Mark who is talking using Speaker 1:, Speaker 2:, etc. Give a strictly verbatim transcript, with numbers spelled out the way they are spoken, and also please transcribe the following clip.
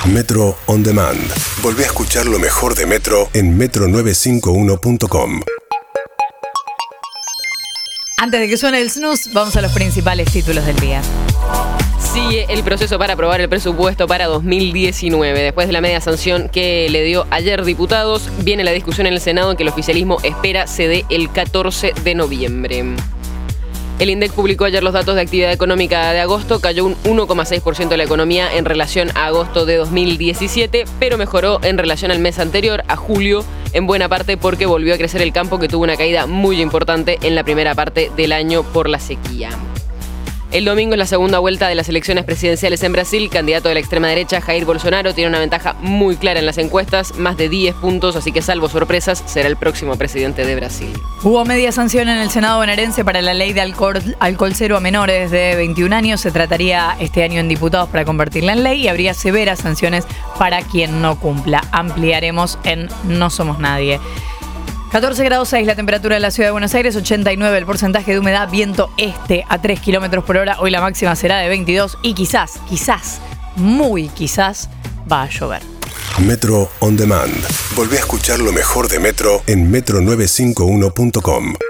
Speaker 1: Metro On Demand. Volvé a escuchar lo mejor de Metro en metro novecientos cincuenta y uno punto com.
Speaker 2: Antes de que suene el snooze, vamos a los principales títulos del día.
Speaker 3: Sigue el proceso para aprobar el presupuesto para dos mil diecinueve. Después de la media sanción que le dio ayer diputados, viene la discusión en el Senado que el oficialismo espera se dé el catorce de noviembre. El INDEC publicó ayer los datos de actividad económica de agosto, cayó un uno coma seis por ciento de la economía en relación a agosto de dos mil diecisiete, pero mejoró en relación al mes anterior, a julio, en buena parte porque volvió a crecer el campo, que tuvo una caída muy importante en la primera parte del año por la sequía. El domingo es la segunda vuelta de las elecciones presidenciales en Brasil. El candidato de la extrema derecha, Jair Bolsonaro, tiene una ventaja muy clara en las encuestas, más de diez puntos, así que salvo sorpresas, será el próximo presidente de Brasil.
Speaker 2: Hubo media sanción en el Senado bonaerense para la ley de alcohol, alcohol cero a menores de veintiún años. Se trataría este año en diputados para convertirla en ley y habría severas sanciones para quien no cumpla. Ampliaremos en No Somos Nadie. catorce grados seis la temperatura de la ciudad de Buenos Aires, ochenta y nueve el porcentaje de humedad, viento este a tres kilómetros por hora. Hoy la máxima será de veintidós y quizás, quizás, muy quizás, va a llover.
Speaker 1: Metro On Demand. Volvé a escuchar lo mejor de Metro en metro novecientos cincuenta y uno punto com.